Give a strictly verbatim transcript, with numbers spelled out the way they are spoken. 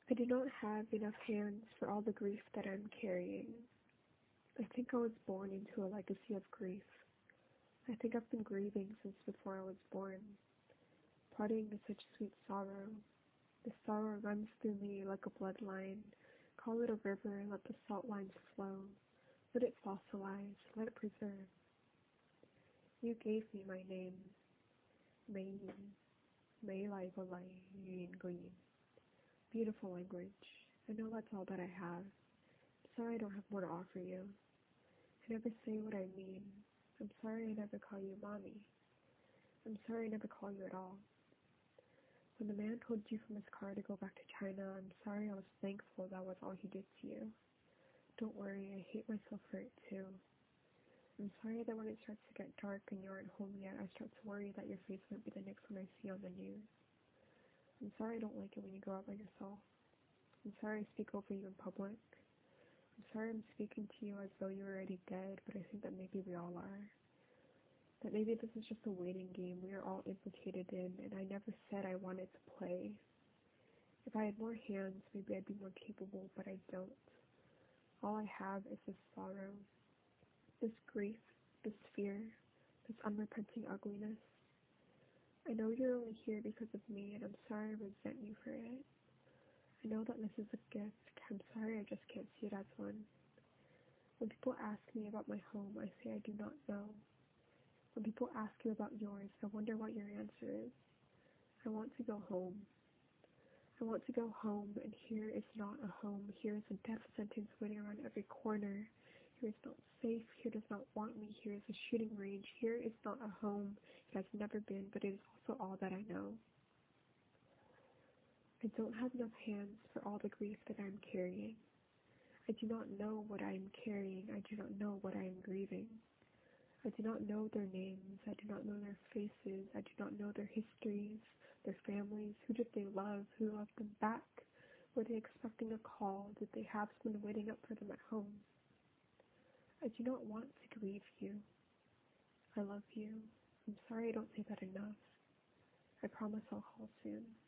I do not have enough hands for all the grief that I'm carrying. I think I was born into a legacy of grief. I think I've been grieving since before I was born. Parting is such sweet sorrow. The sorrow runs through me like a bloodline. Call it a river, let the salt lines flow. Let it fossilize, let it preserve. You gave me my name, Mei Yin, Mei Lai Go Lai Yin Go Yin. Beautiful language. I know that's all that I have. Sorry I don't have more to offer you. I never say what I mean. I'm sorry I never call you mommy. I'm sorry I never call you at all. When the man told you from his car to go back to China, I'm sorry I was thankful that was all he did to you. Don't worry, I hate myself for it too. I'm sorry that when it starts to get dark and you aren't home yet, I start to worry that your face might be the next one I see on the news. I'm sorry I don't like it when you go out by yourself. I'm sorry I speak over you in public. I'm sorry I'm speaking to you as though you were already dead, but I think that maybe we all are. That maybe this is just a waiting game we are all implicated in, and I never said I wanted to play. If I had more hands, maybe I'd be more capable, but I don't. All I have is this sorrow, this grief, this fear, this unrepenting ugliness. I know you're only here because of me, and I'm sorry I resent you for it. I know that this is a gift. I'm sorry I just can't see it as one. When people ask me about my home, I say I do not know. When people ask you about yours, I wonder what your answer is. I want to go home. I want to go home, and here is not a home. Here is a death sentence waiting around every corner. Here is not safe. Here does not want me. Here is a shooting range. Here is not a home. It has never been, but it is also all that I know. I don't have enough hands for all the grief that I am carrying. I do not know what I am carrying. I do not know what I am grieving. I do not know their names. I do not know their faces. I do not know their histories, their families. Who did they love? Who loved them back? Were they expecting a call? Did they have someone waiting up for them at home? I do not want to grieve you. I love you. I'm sorry I don't say that enough. I promise I'll call soon.